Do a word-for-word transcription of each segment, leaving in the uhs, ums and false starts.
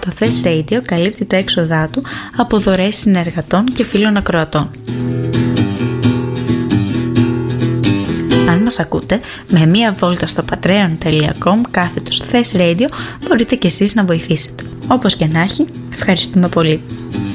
το Thess Radio καλύπτει τα έξοδά του από δωρεές συνεργατών και φίλων ακροατών. Αν μας ακούτε, με μία βόλτα στο patreon τελεία com κάθετος Thess Radio μπορείτε και εσείς να βοηθήσετε. Όπως και να έχει, ευχαριστούμε πολύ.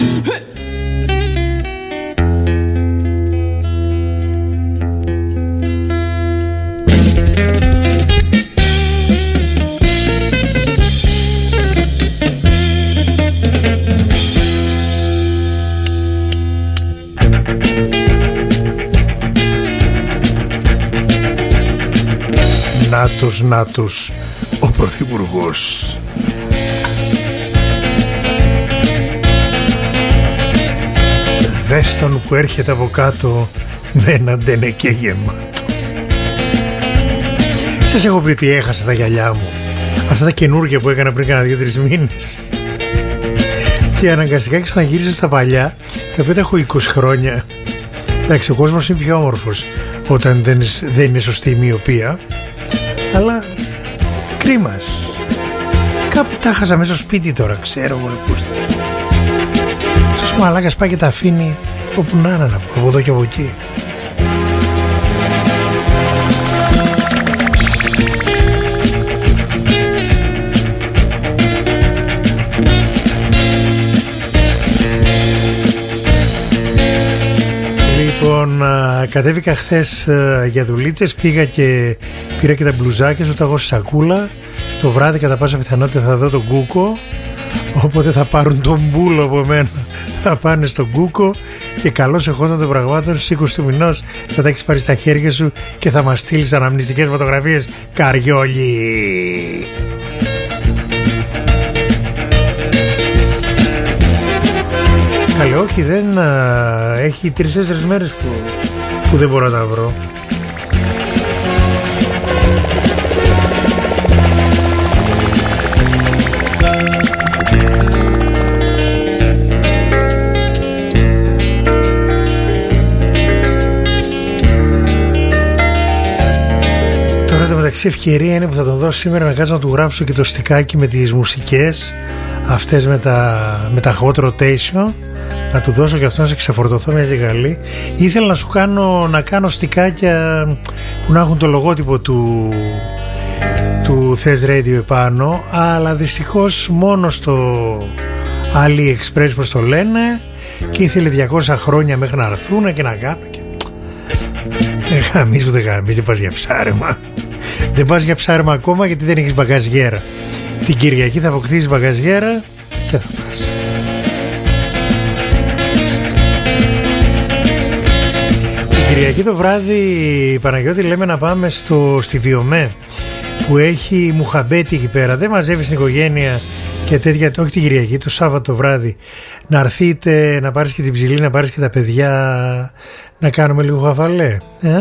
Νάτος, νάτος, ο Πρωθυπουργός. Δες τον που έρχεται από κάτω με ένα ντενεκέ γεμάτο. Σας έχω πει ότι έχασα τα γυαλιά μου, αυτά τα καινούργια που έκανα πριν κάνα δύο-τρεις μήνες, και αναγκαστικά ξαναγύρισα στα παλιά, τα οποία τα έχω είκοσι χρόνια. Εντάξει, ο κόσμος είναι πιο όμορφος όταν δεν, δεν είναι σωστή η μοιοπία, αλλά κρίμας. Κάπου τα χάσα μέσα στο σπίτι τώρα, ξέρω εγώ πώς. Αυτός ο μαλάκας πάει και τα αφήνει όπου να είναι, από εδώ και από εκεί. Λοιπόν, κατέβηκα χθες για δουλίτσες, πήγα και πήρα και τα μπλουζάκια, στο ταγώ στη σακούλα. Το βράδυ κατά πάσα πιθανότητα θα δω τον Κούκο, οπότε θα πάρουν τον μπούλο από μένα, θα πάνε στον Κούκο και καλώς εχόντων των πραγμάτων στις είκοσι του μηνός θα τα έχεις πάρει στα χέρια σου και θα μας στείλεις αναμνηστικές φωτογραφίες, Καριόλι. Καλέ, όχι, δεν α, έχει τρεις-τέσσερις μέρες που, που δεν μπορώ να τα βρω. Τώρα το μεταξύ ευκαιρία είναι που θα τον δώσω σήμερα να κάτσω να του γράψω και το στικάκι με τις μουσικές αυτές με τα, με τα hot rotation, να του δώσω και αυτό να σε ξεφορτωθώ μια και καλή. Ήθελα να σου κάνω, να κάνω στικάκια που να έχουν το λογότυπο του, του Thess Radio επάνω, αλλά δυστυχώς μόνο στο AliExpress, πως το λένε, και ήθελε διακόσια χρόνια μέχρι να έρθουν και να κάνω και... δεν γαμείς που δεν γαμείς, δεν πας για ψάρεμα. Δεν πας για ψάρεμα ακόμα γιατί δεν έχεις μπαγκαζιέρα. Την Κυριακή θα αποκτήσεις μπαγκαζιέρα και θα πας. Την Κυριακή το βράδυ, Παναγιώτη, λέμε να πάμε στο, στη Βιομέ που έχει μουχαμπέτη εκεί πέρα. Δεν μαζεύεις την οικογένεια και τέτοια, όχι την Κυριακή, το Σάββατο βράδυ να έρθείτε, να πάρεις και την ψηλή, να πάρεις και τα παιδιά, να κάνουμε λίγο χαβαλέ, ε?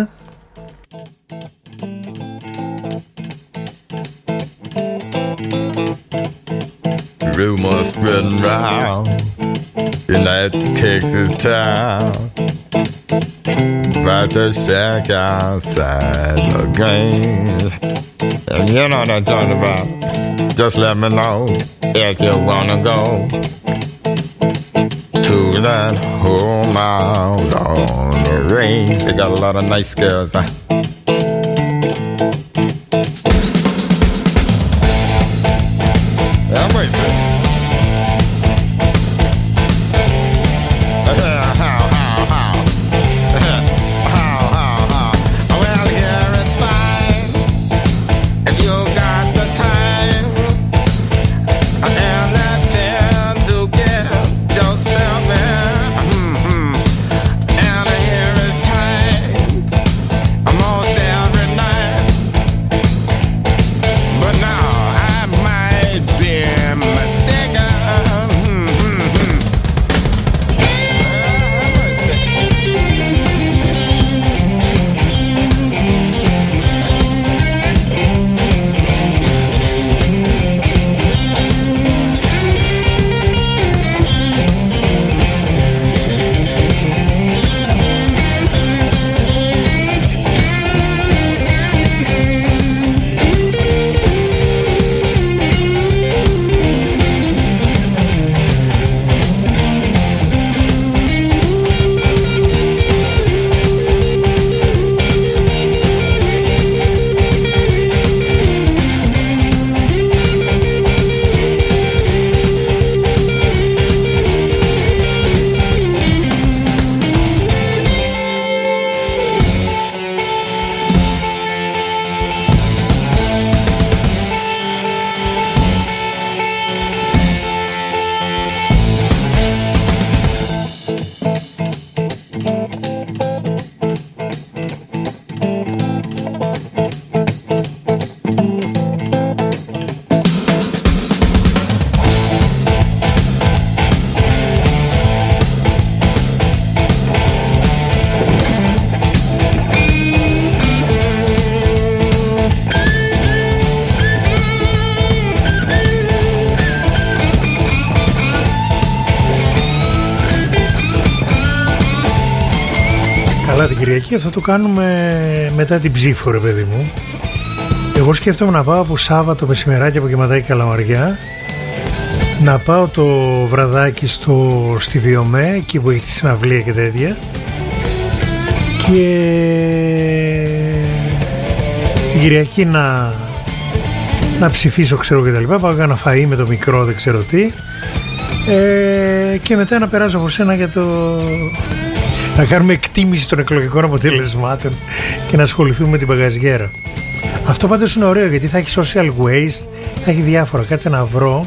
Rumors spreading round in that Texas town about the shack outside the games. And you know what I'm talking about. Just let me know if you wanna go to that home out on the range. They got a lot of nice girls, huh? I'm racing. I'm καλά την Κυριακή. Αυτό το κάνουμε μετά την ψήφο, ρε παιδί μου. Εγώ σκέφτομαι να πάω από Σάββατο μεσημεράκι από Κεματάκι Καλαμαριά, να πάω το βραδάκι στο, στη Βιομέ, εκεί που έχει τη συναυλία και τέτοια, και την Κυριακή να, να ψηφίσω, ξέρω, και τα λοιπά. Πάω ένα φαΐ με το μικρό, δεν ξέρω τι, ε, και μετά να περάσω από σένα για το... να κάνουμε εκτίμηση των εκλογικών αποτελεσμάτων και να ασχοληθούμε με την μπαγαζιέρα. Αυτό πάντως είναι ωραίο, γιατί θα έχει social waste, θα έχει διάφορα. Κάτσε να βρω.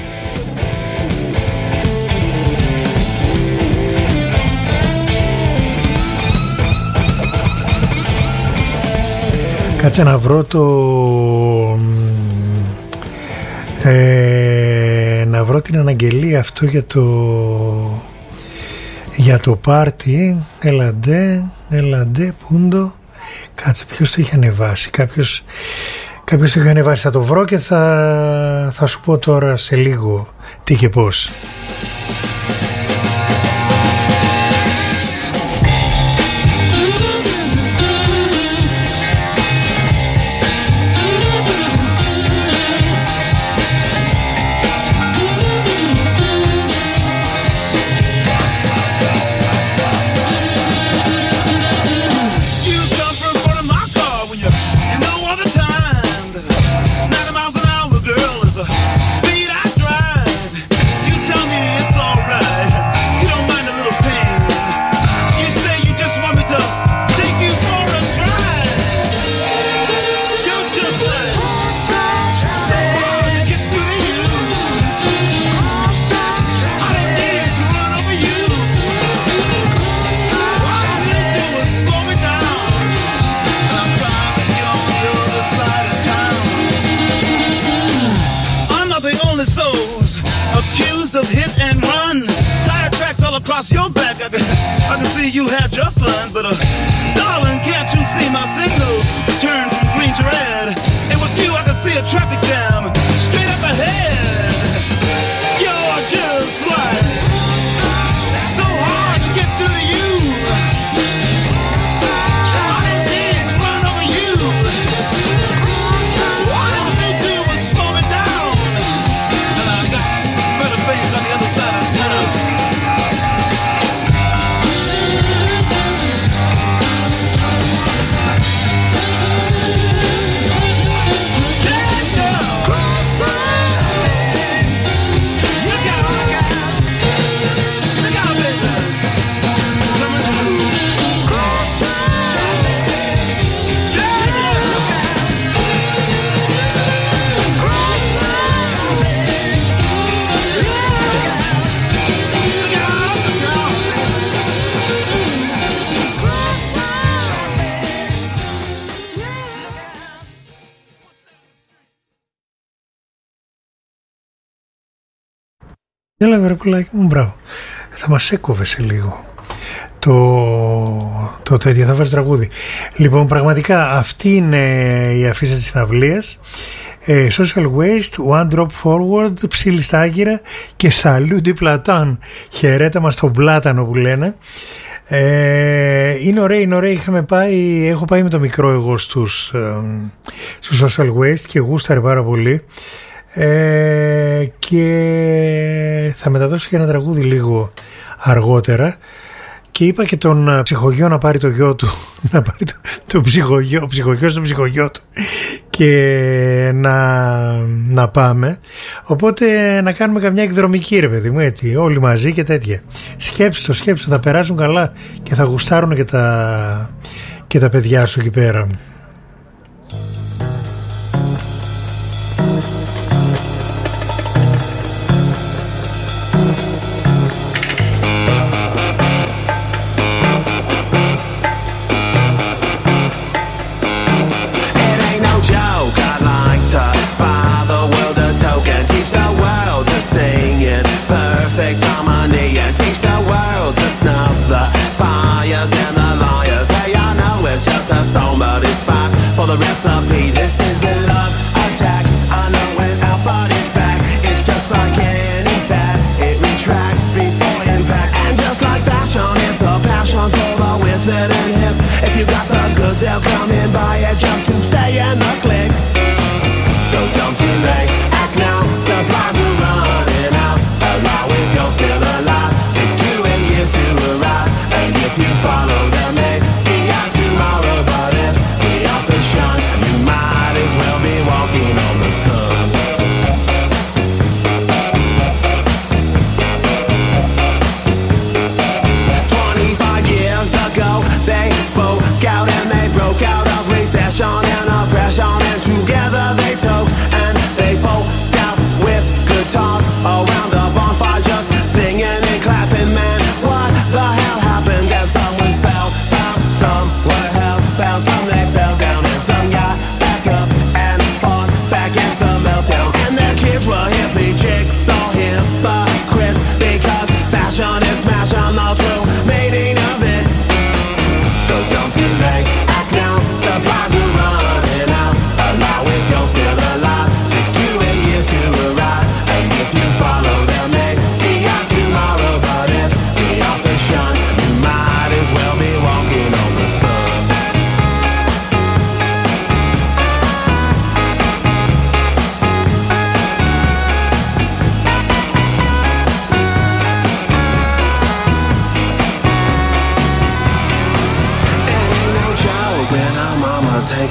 Κάτσε να βρω το... Ε, να βρω την αναγγελία αυτό για το... για το πάρτι. Ελαντέ, ελαντέ, πούντο. Κάτσε, ποιος το είχε ανεβάσει? Κάποιος, κάποιος το είχε ανεβάσει. Θα το βρω και θα, θα σου πω τώρα σε λίγο τι και πώς. Your back, I can, I can see you had your fun, but uh, darling, can't you see my signals turn from green to red? And with you, I can see a traffic jam straight up ahead. You're just like so hard to get through to you. I did run over you. All you do was slow me down, and I got better things on the other side of town. Έλα βρε πουλάκι μου, μπράβο. Θα μας έκοβε σε λίγο το, το τέτοιο, θα φέρει τραγούδι. Λοιπόν, πραγματικά αυτή είναι η αφίσα της συναυλίας. ε, Social Waste, One Drop Forward, Ψήλη στα Άγκυρα και Salut du Platon. Χαιρέτα μας τον πλάτανο που λένε. ε, Είναι ωραίο, είναι ωραίο. Είχαμε πάει, έχω πάει με το μικρό εγώ στους, ε, στους Social Waste και γούσταρε πάρα πολύ. Ε, και θα μεταδώσω και ένα τραγούδι λίγο αργότερα. Και είπα και τον ψυχογειό να πάρει το γιο του, να πάρει το, το ψυχογειό, ο ψυχογειός στον ψυχογειό του, και να, να πάμε. Οπότε να κάνουμε καμιά εκδρομική, ρε παιδί μου, έτσι, όλοι μαζί και τέτοια. Σκέψου το, σκέψου, θα περάσουν καλά και θα γουστάρουν και τα, και τα παιδιά σου εκεί πέρα. Snuff the fires and the liars. Hey, I know it's just a song, but it's fine.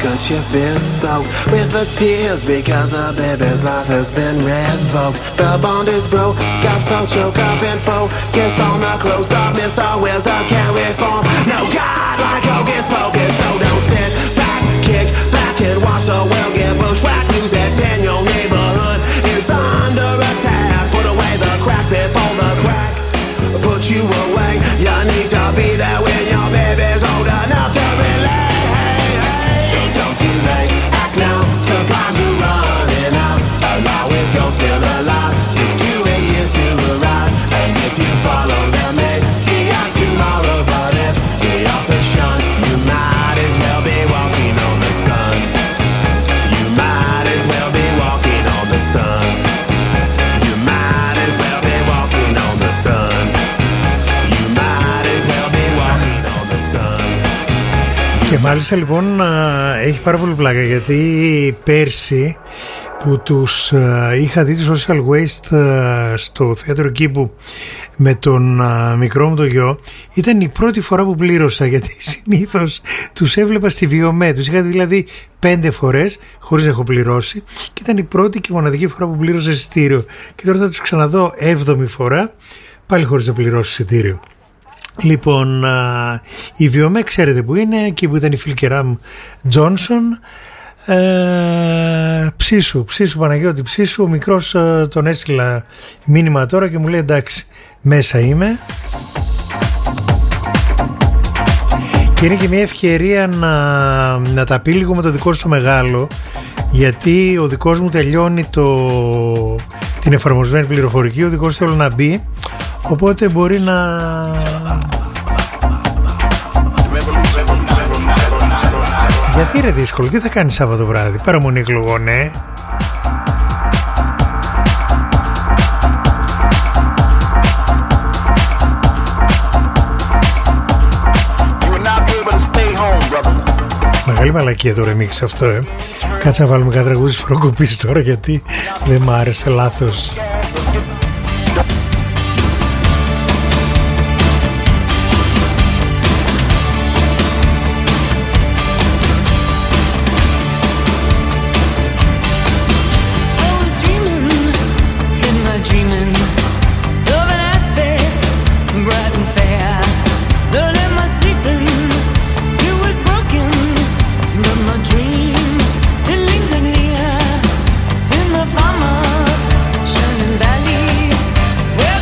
handkerchief is soaked with the tears because the baby's life has been revoked. The bond is broke, got so choke up and focus on the close up. Mister Wills, the carry form. No God like Hocus Pocus, so don't sit back, kick back and watch the world get bushwhacked. News that's in your neighborhood is under attack. Put away the crack before the crack put you away. You need to be there when your baby's old enough to relate. So don't delay, act now, supplies are running out. Allow if you're still alive, six to eight years to arrive. And if you follow them, maybe on tomorrow. But if the author's shun, you might as well be walking on the sun. You might as well be walking on the sun. You might as well be walking on the sun. Και μάλιστα λοιπόν έχει πάρα πολύ πλάκα, γιατί πέρσι που τους είχα δει του Social Waste στο θέατρο Κήπου με τον μικρό μου το γιο, ήταν η πρώτη φορά που πλήρωσα, γιατί συνήθως τους έβλεπα στη Βιομέ. Τους είχα δει δηλαδή πέντε φορές χωρίς να έχω πληρώσει και ήταν η πρώτη και μοναδική φορά που πλήρωσα εισιτήριο. Και τώρα θα τους ξαναδώ έβδομη φορά πάλι χωρίς να πληρώσω εισιτήριο. Λοιπόν, α, η Βιομέ ξέρετε που είναι, εκεί που ήταν η Φιλκεράμ Τζόνσον. ε, Ψήσου, ψήσου Παναγιώτη, ψήσου. Ο μικρός ε, τον έστειλα μήνυμα τώρα και μου λέει εντάξει, μέσα είμαι. Και είναι και μια ευκαιρία να, να τα πει λίγο με το δικό σου μεγάλο, γιατί ο δικός μου τελειώνει το, την εφαρμοσμένη πληροφορική, ο δικός θέλω να μπει, οπότε μπορεί να... Γιατί είναι δύσκολο, τι θα κάνεις Σάββατο βράδυ, παραμονή εκλογών, ε? Μεγάλη μαλακία το remix αυτό, ε. Κάτσε να βάλουμε κάτι τραγούδι της προκοπής τώρα, γιατί δεν μ' άρεσε, λάθος. Where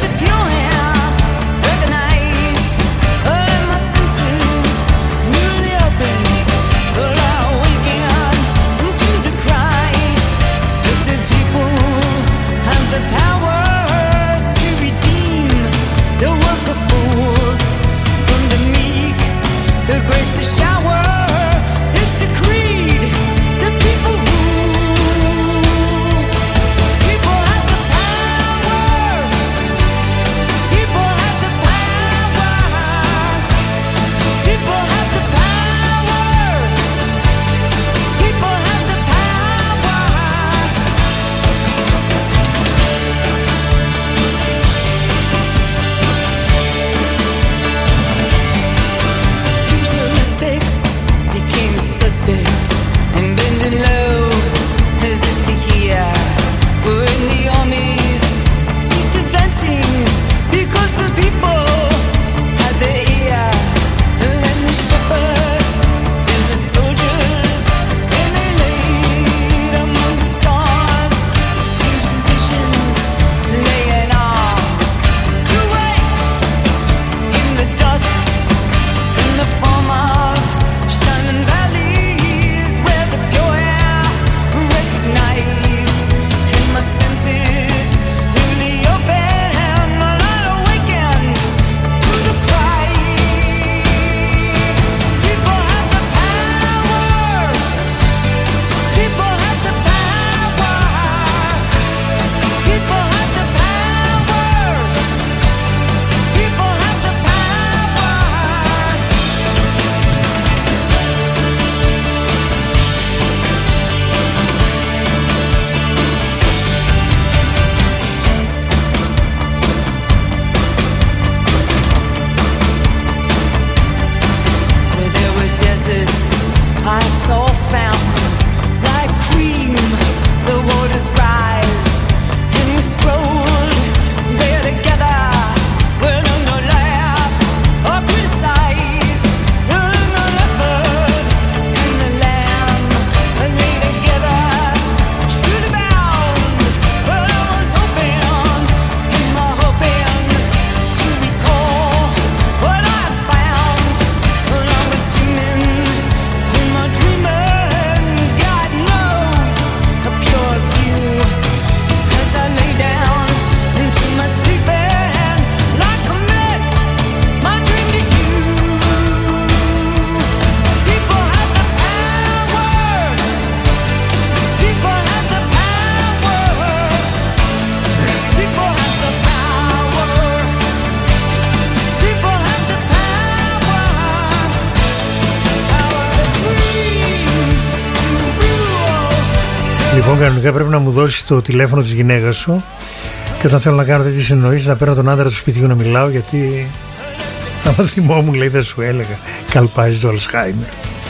Λοιπόν, κανονικά πρέπει να μου δώσεις το τηλέφωνο της γυναίκας σου και όταν θέλω να κάνω τέτοιες συνεννοήσεις να παίρνω τον άντρα του σπιτιού να μιλάω, γιατί άμα θυμόμουν, λέει, δεν σου έλεγα, καλπάζει το Αλσχάιμερ.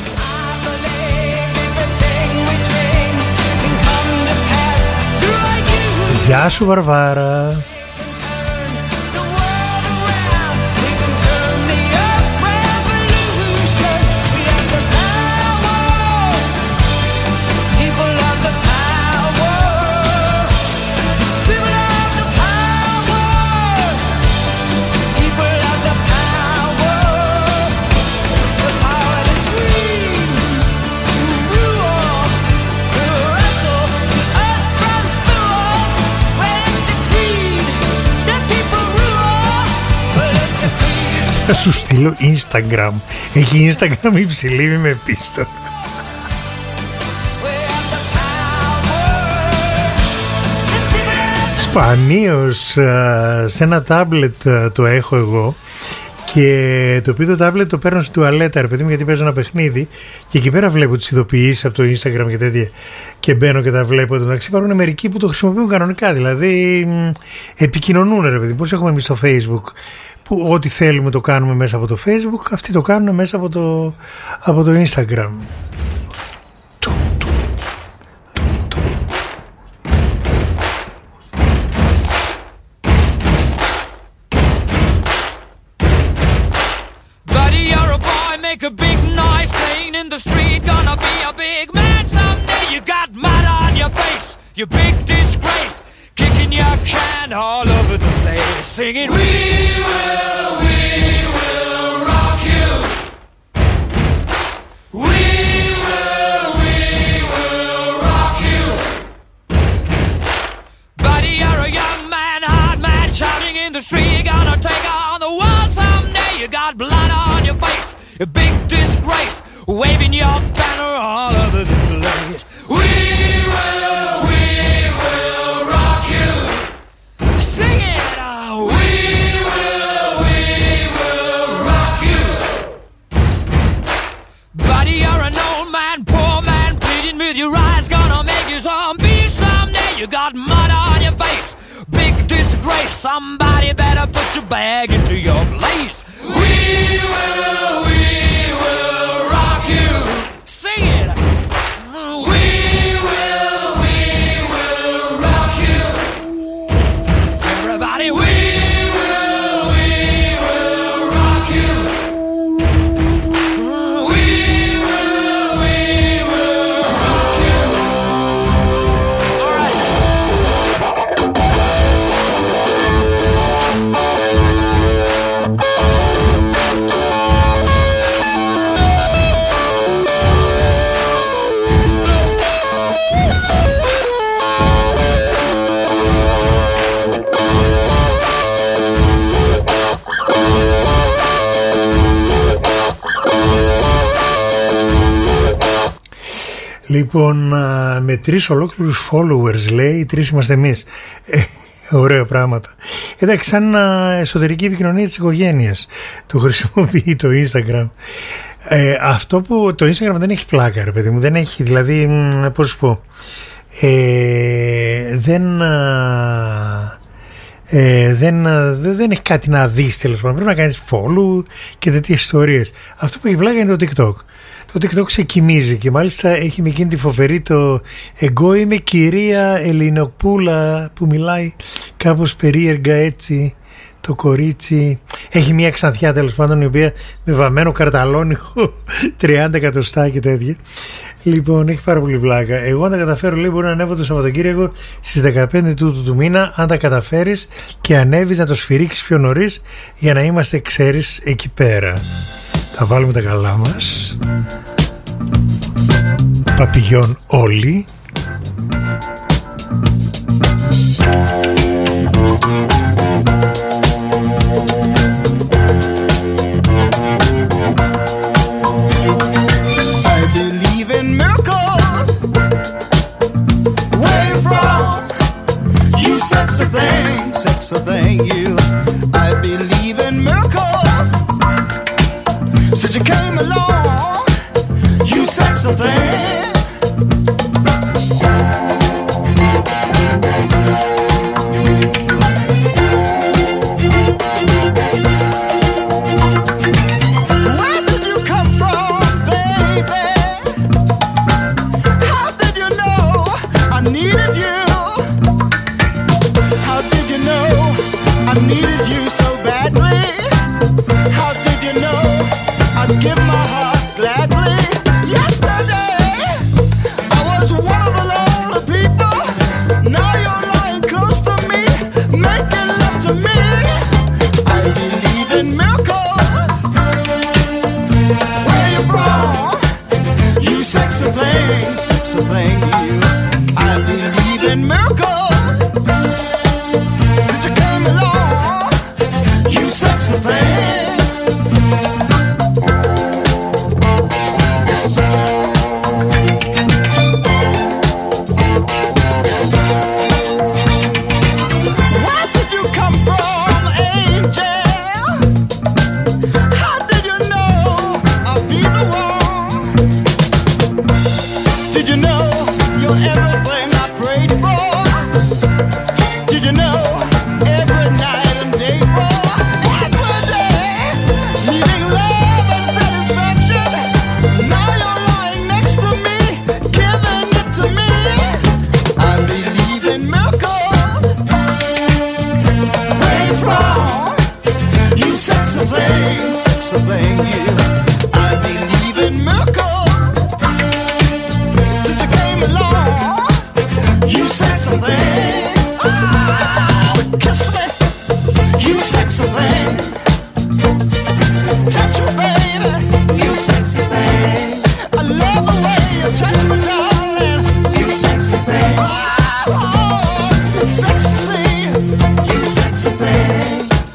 Γεια σου Βαρβάρα. Θα σου στείλω Instagram. Έχει Instagram υψηλή, μη με πίστο. Σπανίως σε ένα τάμπλετ το έχω εγώ, και το οποίο το τάμπλετ το παίρνω στην τουαλέτα, ρε παιδί μου, γιατί παίζω ένα παιχνίδι και εκεί πέρα βλέπω τις ειδοποιήσεις από το Instagram και τέτοια και μπαίνω και τα βλέπω. Εντάξει, υπάρχουν μερικοί που το χρησιμοποιούν κανονικά, δηλαδή επικοινωνούν, ρε παιδί, πώς έχουμε εμείς στο Facebook που ό,τι θέλουμε το κάνουμε μέσα από το Facebook, αυτοί το κάνουν μέσα από το, από το Instagram. Buddy, you're a boy, make a big noise, playing in the street, gonna be a big man someday. You got mud on your face, you big disgrace, kicking your can all over the place, singing, we will, we will rock you. We will, we will rock you. Buddy, you're a young man, hard man, shouting in the street, gonna take on the world someday. You got blood on your face, a big disgrace, waving your banner all over the place. We will, we will rock you. Sing it out. We will, we will rock you. Buddy, you're an old man, poor man, pleading with your eyes, gonna make you zombie someday. You got mud on your face, big disgrace, somebody better put your bag into your place. We will, we will rock you. Sing it. We will, we will rock you. Everybody, we will, we will rock you. We will, we will rock you. All right. Λοιπόν, με τρεις ολόκληρους followers, λέει, τρεις είμαστε εμείς. Ε, ωραία πράγματα. Εντάξει, σαν εσωτερική επικοινωνία της οικογένειας το χρησιμοποιεί το Instagram. Ε, αυτό που το Instagram δεν έχει πλάκα, ρε παιδί μου, δεν έχει, δηλαδή, πώς σου πω, ε, δεν... Ε, δεν, δεν έχει κάτι να δεις, τέλος πάντων. Πρέπει να κάνεις follow και τέτοιες ιστορίες. Αυτό που έχει πλάκα είναι το TikTok. Το TikTok σε κοιμίζει και μάλιστα έχει με εκείνη τη φοβερή το «Εγώ είμαι κυρία Ελληνοπούλα» που μιλάει κάπως περίεργα έτσι το κορίτσι. Έχει μια ξανθιά, τέλος πάντων, η οποία με βαμμένο καρταλόνιχο τριάντα εκατοστά και τέτοια. Λοιπόν, έχει πάρα πολύ πλάκα. Εγώ αν τα καταφέρω, λέει, μπορώ να ανέβω το Σαββατοκύριακο στις δεκαπέντε του, του μήνα. Αν τα καταφέρεις και ανέβεις, να το σφυρίξεις πιο νωρίς για να είμαστε, ξέρεις, εκεί πέρα. Θα βάλουμε τα καλά μας. Παπηγιόν όλοι. Sexy thing, sexy thing, you. I believe in miracles. Since you came along, you sexy thing. needed you so badly. How did you know I'd give my heart gladly? Yesterday I was one of the lonely people. Now you're lying close to me, making love to me. I believe in miracles. Where you from? You sexy thing, sexy thing, you. I believe in miracles. Since you came along, you sexy thing. Where did you come from, angel? How did you know I'll be the one? Did you know you're everything I prayed for? Did you know every night and day for? Every day, needing love and satisfaction. Now you're lying next to me, giving it to me. I believe in miracles. Where you from? You sexy thing, sexy thing, you. I believe in miracles. Since you came along, you sexy thing. Ah, kiss me, you sexy thing. Touch me, baby, you sexy thing. I love the way you touch me, darling, you sexy thing. Oh, it's sexy, you sexy thing.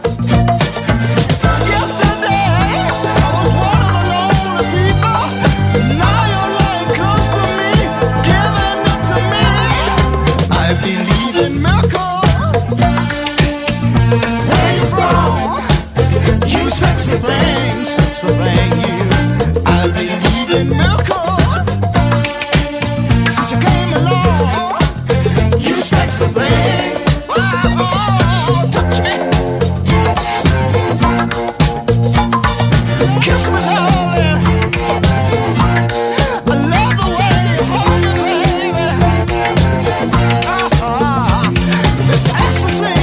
Yesterday I was one of the lonely people. Now you're lying close to me, giving it to me. I believe in miracles. Where you from? You sexy thing, sexy thing, you. I believe in miracles. Since you came along, you sexy thing. Oh, touch me, kiss me, darling. I love the way you hold me, baby. Ah, it's ecstasy.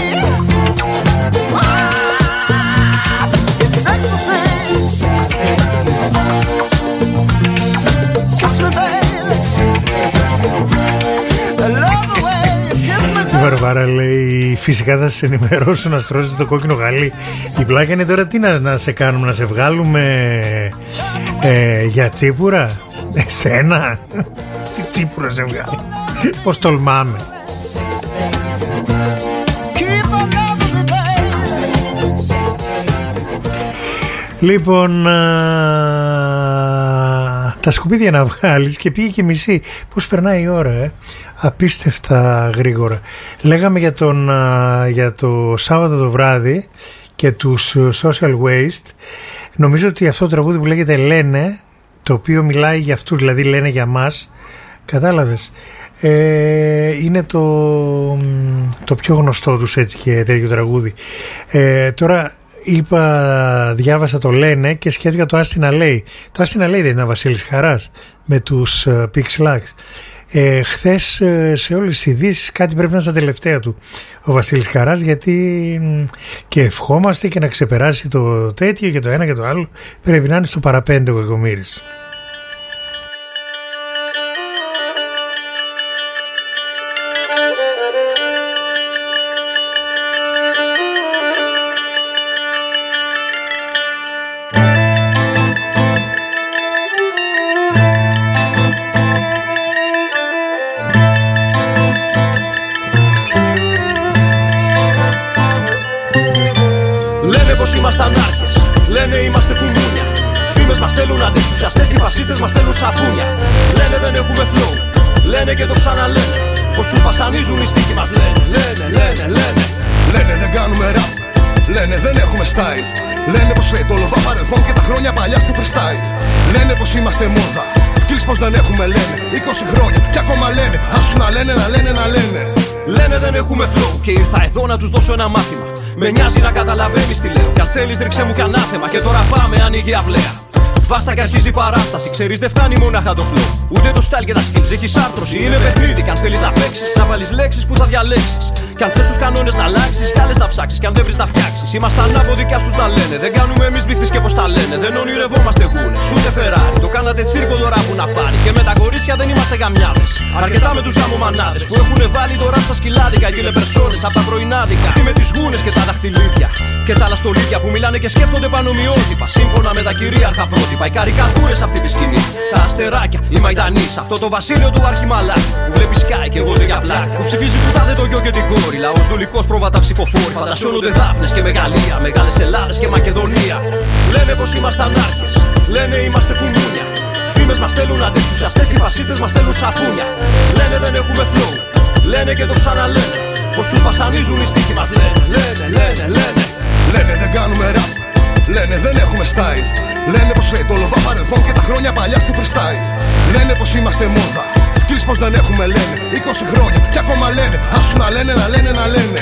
Ah, it's ecstasy. Kiss me, baby. I love the way you kiss me, Η Βαρβάρα λέει: φυσικά θα σε ενημερώσω να στρώσεις το κόκκινο γαλί. Η πλάκα είναι τώρα τι να, να σε κάνουμε, να σε βγάλουμε ε, για τσίπουρα. Εσένα, τι τσίπουρα σε βγάλει. Πως τολμάμε. keep on loving me, baby. Λοιπόν, α, τα σκουπίδια να βγάλεις και πήγε και μισή. Πώς περνάει η ώρα, ε? Απίστευτα γρήγορα. Λέγαμε για, τον, α, για το Σάββατο το βράδυ και τους Social Waste. Νομίζω ότι αυτό το τραγούδι που λέγεται Λένε, το οποίο μιλάει για αυτούς, δηλαδή λένε για μας, κατάλαβες, ε, είναι το, το πιο γνωστό τους έτσι και τέτοιο τραγούδι. ε, τώρα είπα, διάβασα το Λένε και σκέφτηκα το Άστινα λέει. Το Άστινα λέει δεν είναι ο Βασίλης Χαράς με τους uh, Pixlax. Ε, χθες ε, σε όλες τις ειδήσεις κάτι πρέπει να είναι στα τελευταία του ο Βασίλης Χαράς, γιατί και ευχόμαστε και να ξεπεράσει το τέτοιο και το ένα και το άλλο πρέπει να είναι στο παραπέντε ο Κακομοίρης. Ήμασταν άρχες, λένε είμαστε κουμούνια. Φήμες μας στέλνουν αντισουσιαστές και οι φασίστες μας στέλνουν σαπούνια. Λένε δεν έχουμε flow, λένε και το ξαναλένε. Πως του βασανίζουν οι στίχοι μας, λένε, λένε, λένε, λένε. Λένε δεν κάνουμε rap, λένε δεν έχουμε style. Λένε πως φέρει το λομπά παρελθόν και τα χρόνια παλιά στη freestyle. Λένε πως είμαστε μόδα, skills πως δεν έχουμε, λένε. είκοσι χρόνια και ακόμα λένε, άσου να λένε, να λένε, να λένε. Λένε δεν έχουμε flow και ήρθα εδώ να τους δώσω ένα μάθημα. Με νοιάζει να καταλαβαίνεις τι λέω. Κι αν θέλεις ρίξε μου κι ανάθεμα. Και τώρα πάμε, ανοίγει η αυλαία. Βάστα και αρχίζει η παράσταση. Ξέρεις δεν φτάνει μόναχα το flow. Ούτε το style και τα skills. Έχεις άρθρωση, είναι παιχνίδι. Κι αν θέλεις να παίξεις, να βάλεις λέξεις που θα διαλέξεις. Κι Κι αν θες τους κανόνες να αλλάξεις, κι άλλες να ψάξεις. Κι αν δεν βρεις να φτιάξεις, είμαστε ανάποδοι κι ας τους να λένε. Δεν κάνουμε εμείς μπιχτείς και πως τα λένε. Δεν ονειρευόμαστε γούνες, ούτε Φεράρι. Το κάνατε τσίρκο τώρα που να πάρει. Και με τα κορίτσια δεν είμαστε γαμιάδες. Αρκετά με τους γαμομανάδες που έχουν βάλει τώρα στα σκυλάδικα. Και λεπερσόνες απ' τα πρωινάδικα. Τι με τις γούνες και τα δαχτυλίδια. Και τα λαστολίδια που μιλάνε και σκέφτονται πανομοιότυπα. Σύμφωνα με τα κυρίαρχα πρότυπα. Οι καρικατούρες αυτή τη σκηνή. Τα αστεράκια, η Μαϊντανή. Αυτό το βασίλειο του Αρχιμαλάκη. Που βλέπει σκάι και εγώ για πλάκα. Που ψηφίζει κουτάτε το γιο και την κόρη. Λαός δουλικός πρόβατα ψηφοφόροι. Φαντασιώνονται Δάφνες και Μεγαλεία. Μεγάλες Ελλάδες και Μακεδονία. Λένε πως ήμασταν άρχες. Λένε είμαστε κουμούνια. Φήμες μας στέλνουν αντισουσιαστές και οι φασίστες μας στέλνουν σαπούνια. Λένε δεν έχουμε flow. Λένε και το ξαναλένε. Πως τους βασανίζουν οι στίχοι μας. Λένε, λένε, λένε, λένε. Λένε δεν κάνουμε rap. Λένε δεν έχουμε style. Λένε πως λέει το λομπά παρελθόν και τα χρόνια παλιά στη freestyle. Λένε πως είμαστε μόδα. Skills πως δεν έχουμε λένε. είκοσι χρόνια και ακόμα λένε. Άσου να λένε, να λένε, να λένε.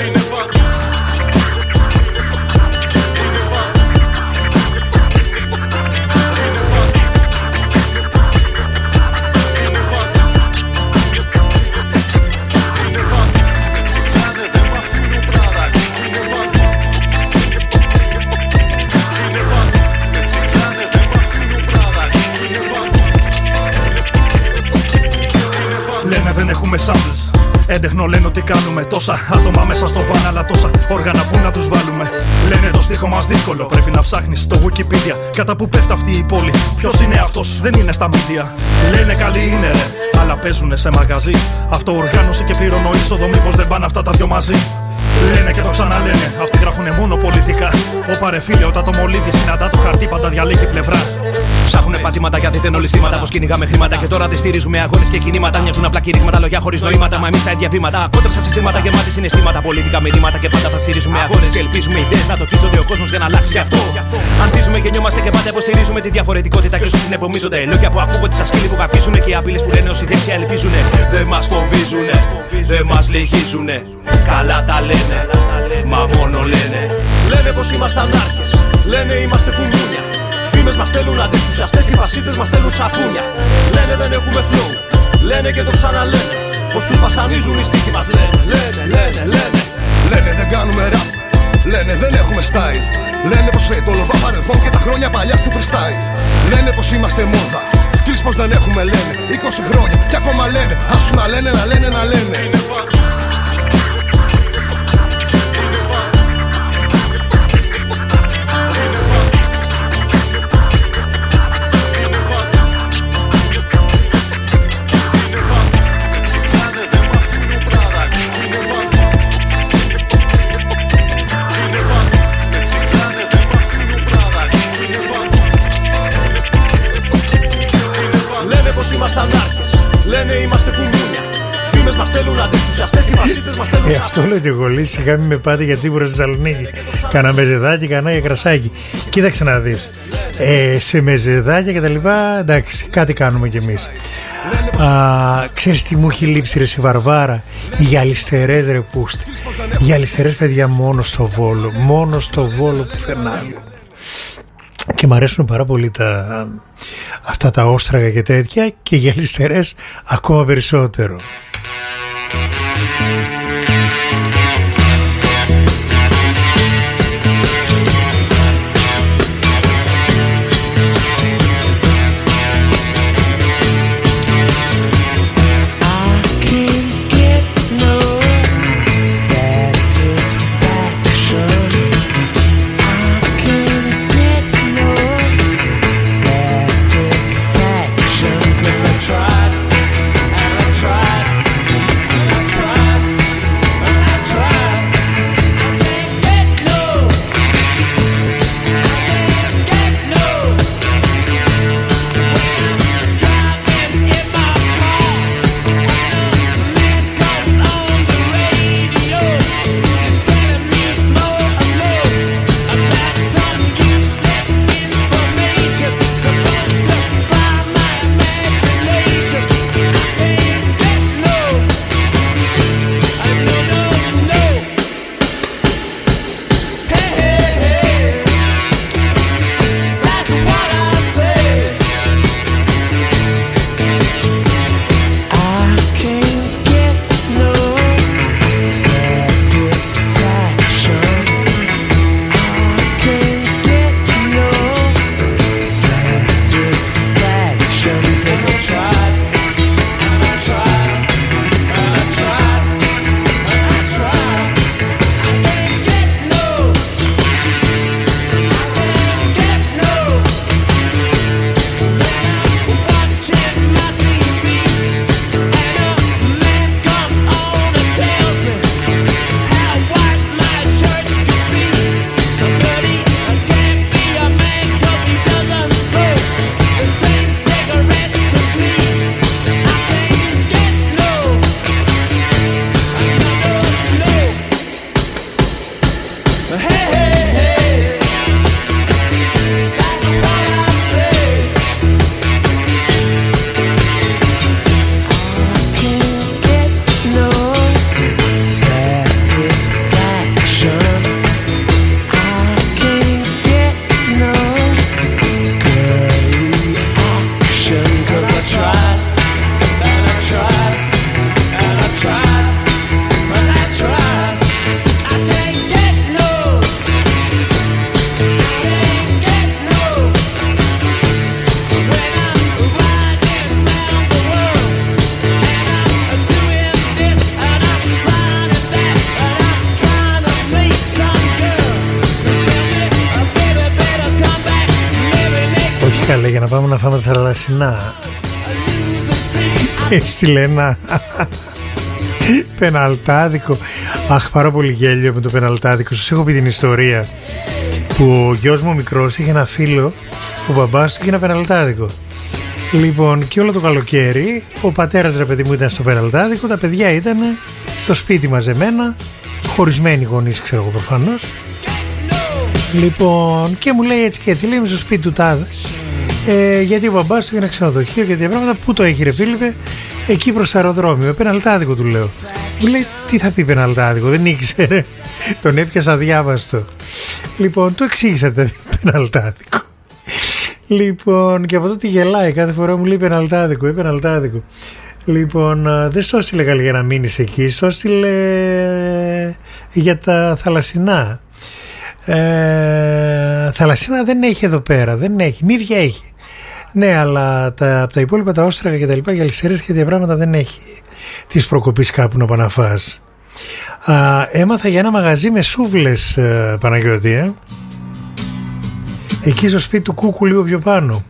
Δεν έχουμε samples. Έντεχνο λένε ότι κάνουμε τόσα άτομα μέσα στο βαν, αλλά τόσα όργανα που να τους βάλουμε. Λένε το στίχο μας δύσκολο. Πρέπει να ψάχνεις στο Wikipedia κατά που πέφτει αυτή η πόλη. Ποιος είναι αυτός, δεν είναι στα media. Λένε καλοί είναι ρε, αλλά παίζουνε σε μαγαζί. Αυτοοργάνωση και πληρώνω είσοδο, μήπως δεν πάνε αυτά τα δυο μαζί. Λένε και το ξαναλένε, αυτοί γράφουνε μόνο πολιτικά. Ο παρεφίλε όταν το μολύβι συναντά το χαρτί πάντα διαλέγει πλευρά. Ψάχουνε πατήματα γιατί δεν ολιστήματα. Πως κυνηγάμε χρήματα και τώρα τη στηρίζουμε αγώνες και κινήματα. Μοιάζουν απλά κηρύγματα, λόγια χωρίς νοήματα. Μα εμείς τα ίδια βήματα. Κόντρα στα συστήματα γεμάτη συναισθήματα. Πολιτικά μηνύματα και πάντα θα στηρίζουμε αγώνες. Και ελπίζουμε ιδέες να το χτίζονται ο κόσμος για να αλλάξει γι' αυτό. Ανθίζουμε και νιώμαστε και πάντα υποστηρίζουμε τη διαφορετικότητα και όσους συνεπομίζονται. Λόγια που ακούγονται σαν σκύλοι που καπίζουνε και οι απειλές που λένε όσοι δεξιά ελπίζουνε. Δεν μας φοβίζουνε, δεν μας λυγίζουνε. Καλά τα λένε, μα μόνο λένε. Λένε πως ήμασταν άρχες, λένε είμαστε κουμούνια. Φήμες μας στέλνουν αντισουσιαστές και οι φασίστες μας στέλνουν σαπούνια. Λένε δεν έχουμε flow, λένε και το ξαναλένε. Πως τους βασανίζουν οι στίχοι μας. Λένε, λένε, λένε, λένε. Λένε δεν κάνουμε rap, λένε δεν έχουμε style. Λένε πως λέει το λομπά παρελθόν και τα χρόνια παλιά στη freestyle. Λένε πως είμαστε μόδα, skills πως δεν έχουμε λένε. είκοσι χρόνια και ακόμα λένε. Άσου να λένε, να λένε, να λένε. Ήμασταν άρχες, λένε είμαστε κουμούνια. Φήμες μας στέλνουν αντισουσιαστές και οι φασίστες μας στέλνουν. Ε, αυτό λέω και εγώ. Λέει σιγά μην με πάτε για τσίπουρα στη Θεσσαλονίκη. Κάνα μεζεδάκι, κανένα για κρασάκι. Κοίταξε να δεις. Ε, σε μεζεδάκια και τα λοιπά, εντάξει, κάτι κάνουμε κι εμείς. Α, ξέρεις τι μου έχει λείψει ρε η Βαρβάρα? Οι γυαλιστερές ρε πούστη. Οι γυαλιστερές παιδιά μόνο στο Βόλο. Μόνο στο Βόλο που φερνάνε. Και μ' αρέσουν πάρα πολύ τα, αυτά τα όστραγα και τέτοια, και οι γυαλιστερές ακόμα περισσότερο. Tried and I tried Για να πάμε να φάμε τα θαλασσινά. Έστειλε ένα πεναλτάδικο. Αχ, πάρα πολύ γέλιο με το πεναλτάδικο. Σας έχω πει την ιστορία που ο γιος μου μικρός είχε ένα φίλο που ο μπαμπάς του είχε ένα πεναλτάδικο. Λοιπόν, και όλο το καλοκαίρι ο πατέρας, ρε παιδί μου, ήταν στο πεναλτάδικο, τα παιδιά ήταν στο σπίτι μαζεμένα, χωρισμένοι γονείς, ξέρω εγώ προφανώς. Λοιπόν, και μου λέει έτσι και έτσι, λέει, είμαι στο σπίτι του τάδε. Ε, γιατί ο μπαμπάς του είχε ένα ξενοδοχείο και τέτοια πράγματα. Πού το έχει, ρε Φίλιππε? Εκεί προς το αεροδρόμιο. Πεναλτάδικο, του λέω. Μου λέει, τι θα πει πεναλτάδικο? Δεν ήξερε. Τον έπιασα διάβαστο. Λοιπόν, του εξήγησα το πεναλτάδικο. Λοιπόν, και από τότε γελάει. Κάθε φορά μου λέει πεναλτάδικο, ε, πεναλτάδικο. Λοιπόν, δεν σ' έστειλε καλή για να μείνεις εκεί. Σ' έστειλε για τα θαλασσινά. Ε, θαλασσίνα δεν έχει εδώ πέρα, δεν έχει, μύδια έχει. Ναι, αλλά τα, από τα υπόλοιπα τα όστραγα και τα λοιπά, για ληστερές και τέτοια πράγματα δεν έχει της προκοπής κάπου να πάνε να φας. Α, έμαθα για ένα μαγαζί με σούβλες, ε, Παναγιώτη, ε. Εκεί στο σπίτι του Κούκου, λίγο πιο πάνω.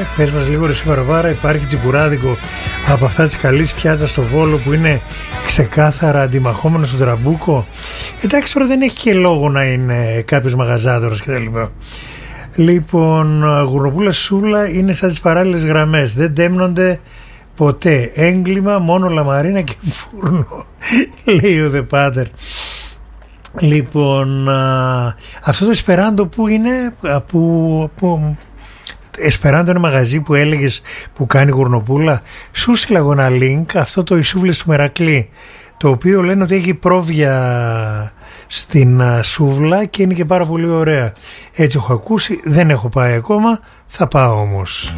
πες μας λίγο ρε σήμερα Βάρα, υπάρχει τσιπουράδικο από αυτά της καλής πιάτσα στο Βόλο που είναι ξεκάθαρα αντιμαχόμενο στον Τραμπούκο? Εντάξει, τώρα δεν έχει και λόγο να είναι κάποιος μαγαζάτορος κτλ. Λοιπόν, γουρνοπούλα σούλα είναι σαν τις παράλληλες γραμμές, δεν τέμνονται ποτέ, έγκλημα μόνο λαμαρίνα και φούρνο, λέει ο The Pater. Λοιπόν, α, αυτό το Εσπεράντο που είναι, που, που Εσπεράντο είναι μαγαζί που έλεγες που κάνει γουρνοπούλα. Σου στείλα εγώ ένα link, αυτό το Ισούβλες του Μερακλή, το οποίο λένε ότι έχει πρόβια στην α, σούβλα και είναι και πάρα πολύ ωραία. Έτσι έχω ακούσει, δεν έχω πάει ακόμα, θα πάω όμως.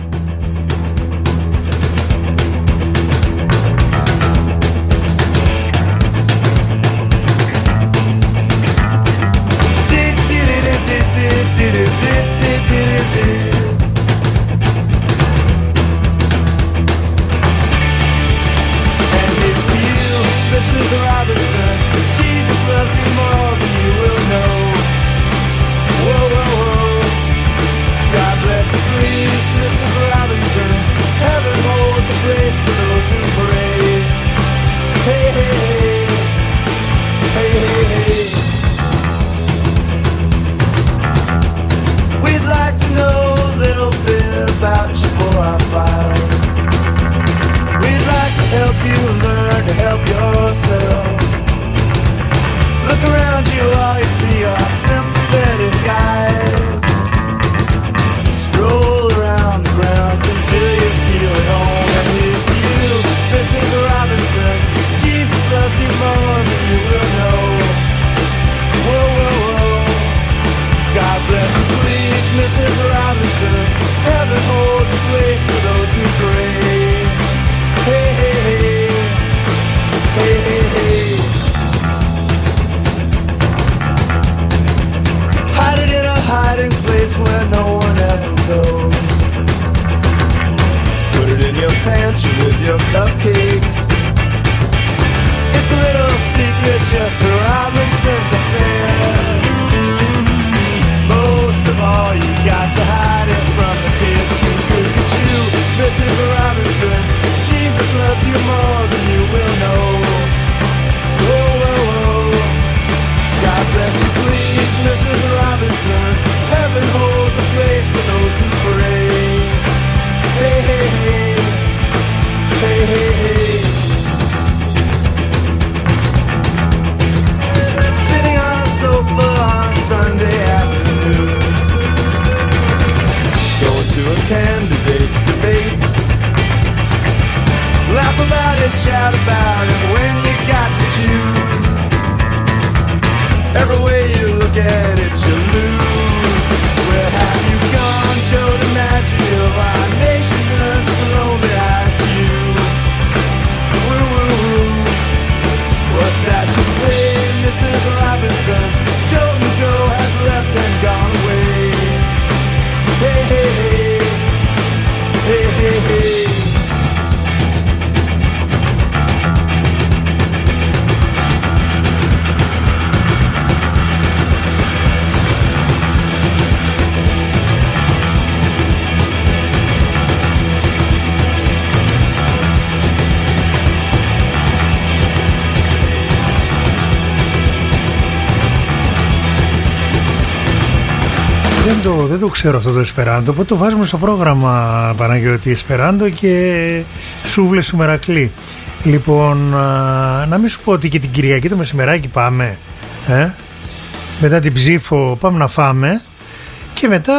Δεν το, δεν το ξέρω αυτό το Εσπεράντο, οπότε το βάζουμε στο πρόγραμμα Παναγιώτη, Εσπεράντο και σούβλες του Μερακλή. Λοιπόν, α, να μην σου πω ότι και την Κυριακή το μεσημεράκι πάμε, ε? Μετά την ψήφο πάμε να φάμε και μετά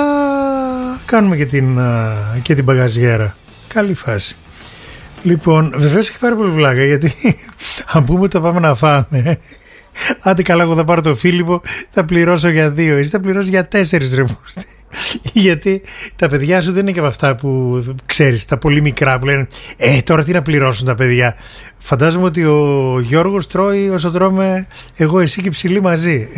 κάνουμε και την, α, και την μπαγαζιέρα. Καλή φάση. Λοιπόν, βεβαίως έχει πάρα πολύ βλάκα, γιατί αν πούμε ότι θα πάμε να φάμε, άντε καλά, εγώ θα πάρω το Φίλιππο, θα πληρώσω για δύο, εσύ θα πληρώσει για τέσσερις, ρε πούστη. Γιατί τα παιδιά σου δεν είναι και από αυτά που ξέρεις, τα πολύ μικρά που λένε Ε τώρα τι να πληρώσουν τα παιδιά. Φαντάζομαι ότι ο Γιώργος τρώει όσο τρώμε εγώ, εσύ και Ψηλή μαζί.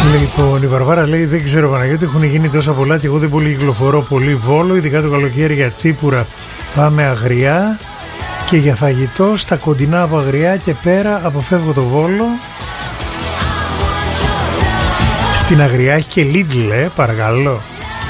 Λοιπόν, η Βαρβάρα λέει: δεν ξέρω, Παναγιώτη, έχουν γίνει τόσα πολλά και εγώ δεν πολύ κυκλοφορώ πολύ Βόλο, ειδικά το καλοκαίρι για τσίπουρα πάμε Αγριά και για φαγητό στα κοντινά από Αγριά και πέρα αποφεύγω το Βόλο. Στην Αγριά έχει και Lidl, ε, παρακαλώ.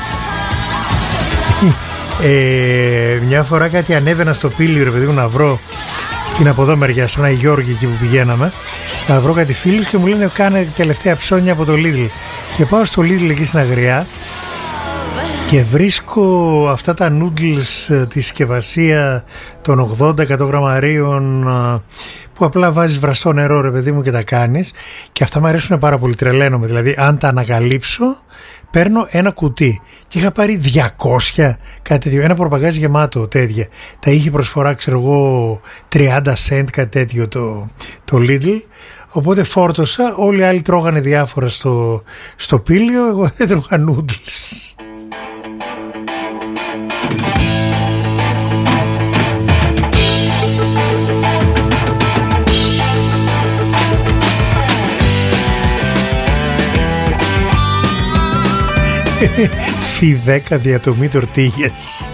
ε, μια φορά κάτι ανέβαινα στο Πήλιο, ρε παιδί μου, να βρω στην από εδώ μεριά, στον Άι Γιώργη, εκεί που πηγαίναμε, να βρω κάτι φίλους και μου λένε κάνε τελευταία ψώνια από το Lidl. Και πάω στο Lidl εκεί στην Αγριά και βρίσκω αυτά τα noodles τη συσκευασία των ογδόντα εκατό γραμμαρίων που απλά βάζεις βραστό νερό, ρε παιδί μου, και τα κάνεις. Και αυτά μου αρέσουν πάρα πολύ, τρελαίνομαι. Δηλαδή αν τα ανακαλύψω παίρνω ένα κουτί και είχα πάρει διακόσια κάτι τέτοιο, ένα προπαγκάζ γεμάτο τέτοια. Τα είχε προσφορά, ξέρω εγώ, τριάντα σεντ, κάτι τέτοιο το, το Lidl. Οπότε φόρτωσα, όλοι οι άλλοι τρώγανε διάφορα στο, στο Πήλιο, εγώ δεν τρώγα noodles. Φι δέκα διατομή τορτίγες.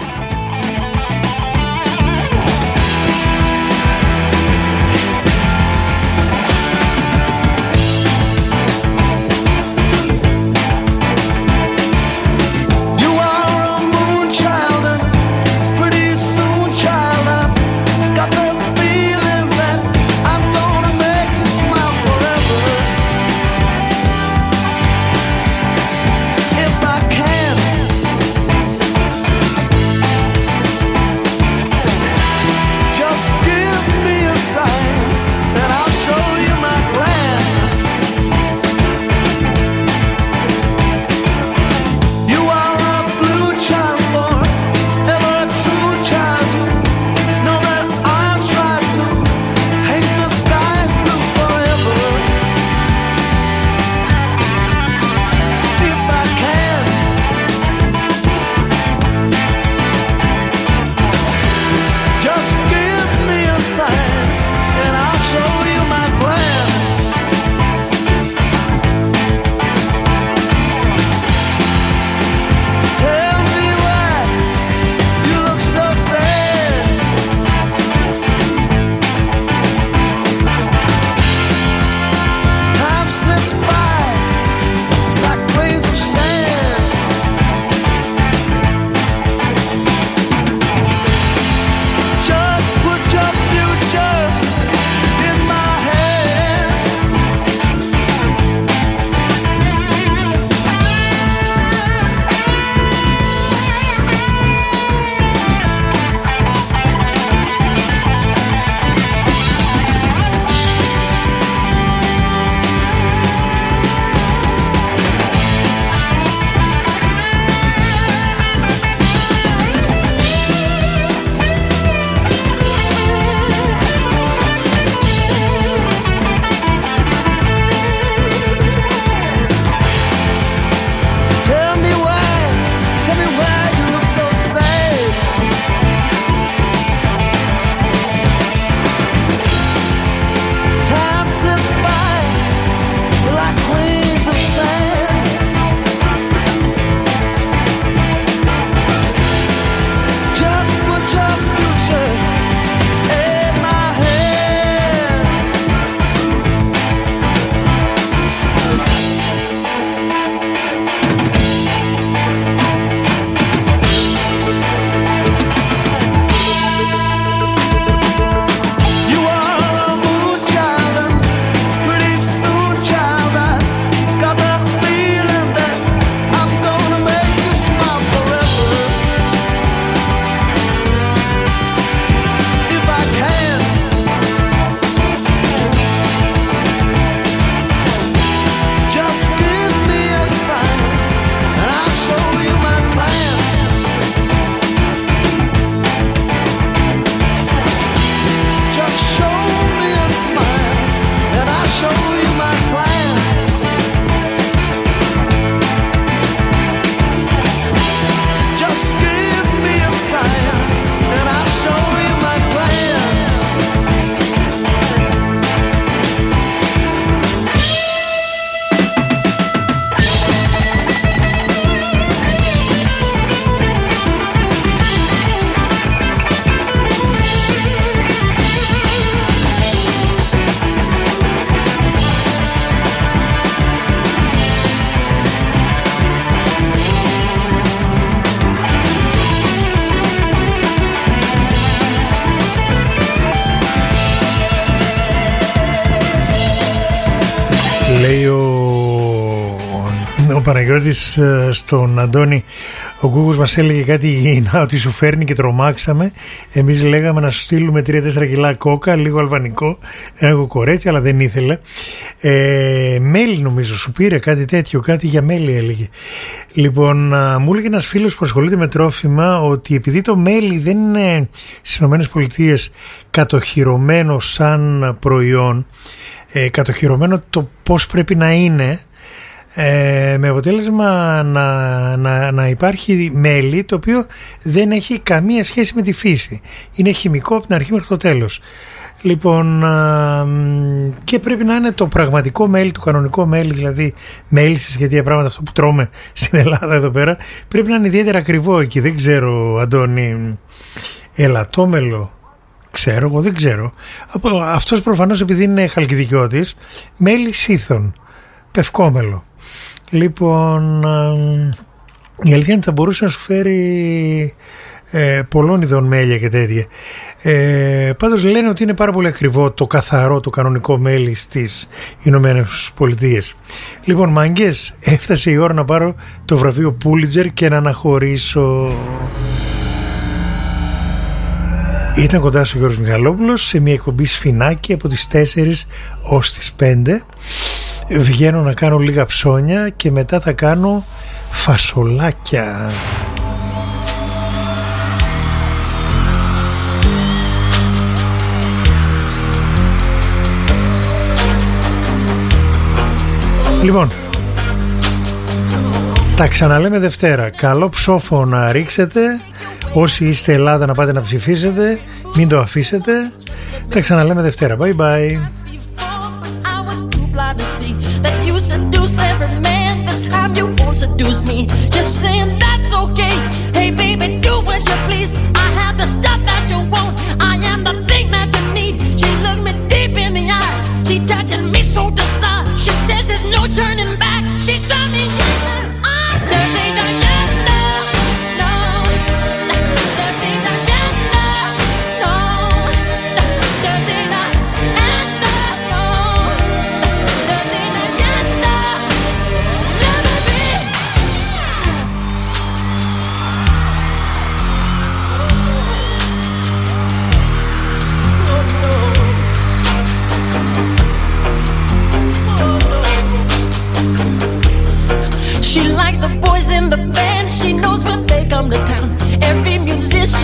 Παναγιώτης στον Αντώνη, ο Γκούγκος μας έλεγε κάτι υγιεινά, ότι σου φέρνει και τρομάξαμε. Εμείς λέγαμε να σου στείλουμε τρία τέσσερα κιλά κόκα, λίγο αλβανικό, ένα κοκορέτσι, αλλά δεν ήθελε. Ε, μέλι νομίζω σου πήρε, κάτι τέτοιο, κάτι για μέλι έλεγε. Λοιπόν, α, μου έλεγε ένας φίλος που ασχολείται με τρόφιμα ότι επειδή το μέλι δεν είναι στις ΗΠΑ κατοχυρωμένο σαν προϊόν, ε, κατοχυρωμένο το πώς πρέπει να είναι, Ε, με αποτέλεσμα να, να, να υπάρχει μέλι το οποίο δεν έχει καμία σχέση με τη φύση. Είναι χημικό από την αρχή μέχρι το τέλος. Λοιπόν, α, και πρέπει να είναι το πραγματικό μέλι, το κανονικό μέλι, δηλαδή μέλισσες και τέτοια πράγματα, αυτό που τρώμε στην Ελλάδα εδώ πέρα, πρέπει να είναι ιδιαίτερα ακριβό εκεί. Δεν ξέρω, Αντώνη, ελαττόμελο, ξέρω εγώ, δεν ξέρω. Αυτός προφανώς επειδή είναι χαλκιδικιώτης, μέλι σύθων, πευκόμελο. Λοιπόν, η αλήθεια είναι ότι θα μπορούσε να σου φέρει ε, πολλών ειδών μέλια και τέτοια. Ε, πάντως λένε ότι είναι πάρα πολύ ακριβό το καθαρό, το κανονικό μέλι στις Ηνωμένες Πολιτείες. Λοιπόν, μάγκες, έφτασε η ώρα να πάρω το βραβείο Πούλιτζερ και να αναχωρήσω. Ήταν κοντά στο Γιώργος Μιχαλόπουλος σε μια εκπομπή Σφινάκι από τις τέσσερις ως τις πέντε. Βγαίνω να κάνω λίγα ψώνια και μετά θα κάνω φασολάκια. Λοιπόν, τα ξαναλέμε Δευτέρα. Καλό ψόφο να ρίξετε. Όσοι είστε Ελλάδα να πάτε να ψηφίσετε, μην το αφήσετε. Τα ξαναλέμε Δευτέρα. Bye bye. To see that you seduce every man. This time you won't seduce me. Just saying that's okay. Hey baby, do as you please. I have the stuff that you want. I am the thing that you need. She looked me deep in the eyes. She touching me so to start. She says there's no turning back. She got me yellow. I'm dirty Diana. No, dirty Diana. No, dirty Diana. She likes the boys in the band. She knows when they come to town. Every musician